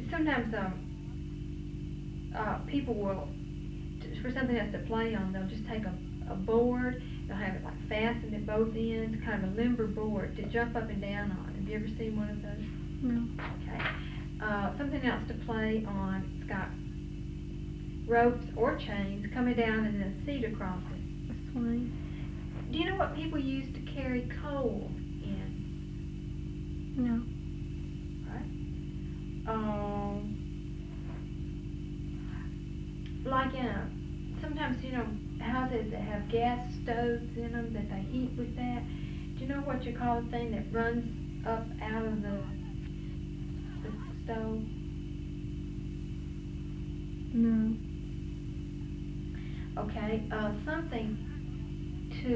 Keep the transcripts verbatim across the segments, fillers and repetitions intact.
sometimes um, uh, people will, for something else to play on, they'll just take a, a board, they'll have it like fastened at both ends, kind of a limber board to jump up and down on. Have you ever seen one of those? No. Okay. Uh, something else to play on, it's got ropes or chains coming down and then a seat across it. A swing. Do you know what people use to carry coal in? No. Right? Um, like in a, sometimes, you know, houses that have gas stoves in them that they heat with that. Do you know what you call the thing that runs up out of the, the stove? No. Okay, uh, something to,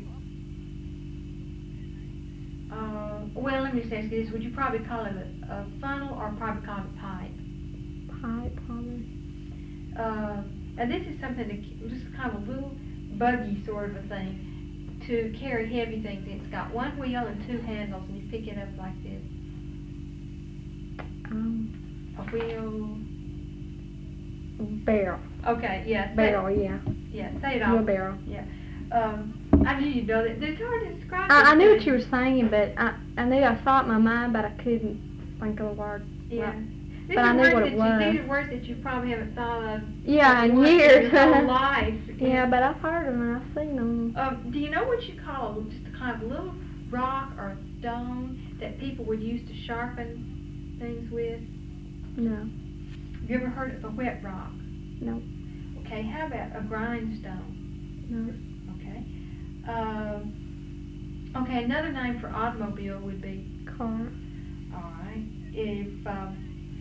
uh, well, let me just ask you this. Would you probably call it a, a funnel or probably call it a pipe? Pipe, probably. Uh, and this is something to, just kind of a little buggy sort of a thing to carry heavy things in. It's got one wheel and two handles, and you pick it up like this. Um, A wheel. barrel. Okay, yeah. Barrel, say, yeah. Yeah, say it all. Wheelbarrow. Yeah. Um, I knew you'd know that. It's hard to describe. I, I knew it. what you were saying, but I, I knew I saw it in my mind, but I couldn't think of the word. Yeah. Right. These But are I knew words what that it you, was. These are words that you probably haven't thought of. Yeah, in once years. your whole life. Yeah, but I've heard them and I've seen them. Um, do you know what you call a, just a kind of little rock or stone that people would use to sharpen things with? No. Have you ever heard of a wet rock? No. Okay, how about a grindstone? No. Okay. Um, okay, another name for automobile would be? Car. All right. If um,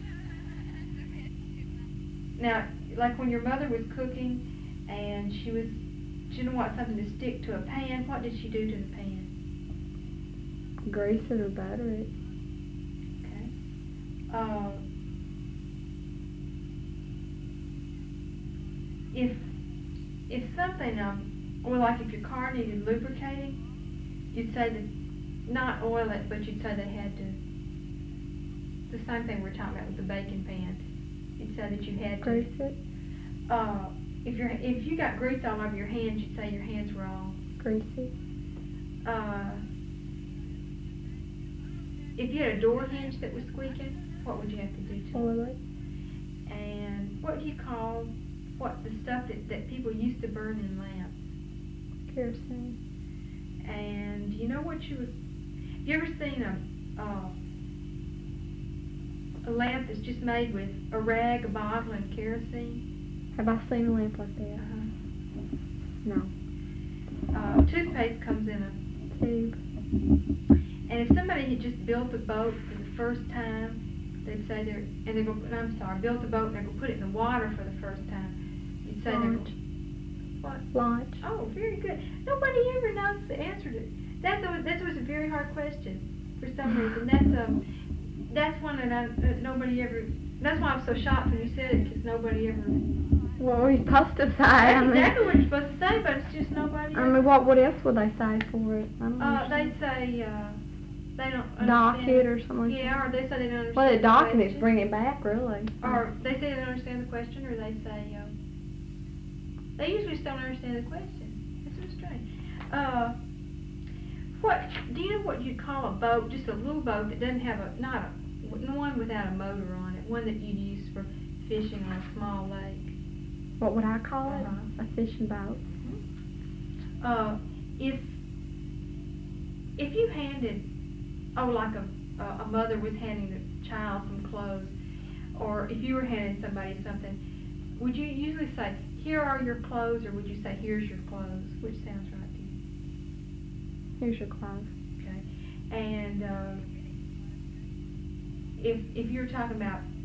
now, like when your mother was cooking and she was, she didn't want something to stick to a pan, what did she do to the pan? Grease it or butter it. Okay. Uh, if if something um, or like if your car needed lubricating, you'd say that not oil it, but you'd say they had to. The same thing we're talking about with the baking pan. You'd say that you had to. Grease it. Uh, if you're if you got grease all over your hands, you'd say your hands were all. Greasy. Uh, if you had a door hinge that was squeaking, what would you have to do to it? Oil it. And what do you call what the stuff that, that people used to burn in lamps? Kerosene. And you know what you would? Have you ever seen a uh, a lamp that's just made with a rag, a bottle, and kerosene? Have I seen a lamp like that? Uh-huh. No. Uh, toothpaste comes in a Tube. And if somebody had just built a boat for the first time, they'd say they're, and they're going to, I'm sorry, built a boat and they're going to put it in the water for the first time, you'd say they're Launch. going what? Launch. Oh, very good. Nobody ever knows the answer to it. That's a, that was a very hard question for some reason. That's um, that's one that I, uh, nobody ever, that's why I'm so shocked when you said it, because nobody ever. What were you supposed to say? That's I mean, exactly what you're supposed to say, but it's just nobody I ever. mean, what, what else would they say for it? I don't Uh, understand. they'd say, uh, they don't Dock understand. it or something like Yeah, or they say they don't understand Well, the the docking is question. bring it back, really. Or they say they don't understand the question, or they say, um, they usually just don't understand the question. That's so strange. Uh, what, do you know what you'd call a boat, just a little boat that doesn't have a, not a, one without a motor on it, one that you'd use for fishing on a small lake? What would I call Uh-huh. it? A fishing boat. Uh, if, if you handed, oh, like a, a mother was handing the child some clothes, or if you were handing somebody something, would you usually say, here are your clothes, or would you say, here's your clothes? Which sounds right to you? Here's your clothes. Okay. And uh, if if you're talking about